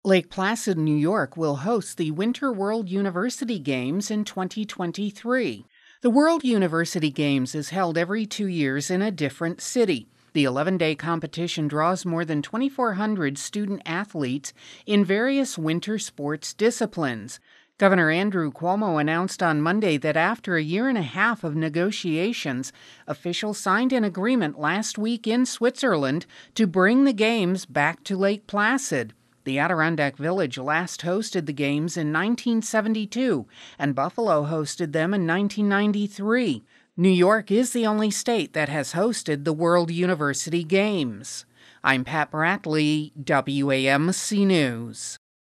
Lake Placid, New York will host the Winter World University Games in 2023. The World University Games is held every 2 years in a different city. The 11-day competition draws more than 2,400 student athletes in various winter sports disciplines. Governor Andrew Cuomo announced on Monday that after a year and a half of negotiations, officials signed an agreement last week in Switzerland to bring the games back to Lake Placid. The Adirondack Village last hosted the Games in 1972, and Buffalo hosted them in 1993. New York is the only state that has hosted the World University Games. I'm Pat Bradley, WAMC News.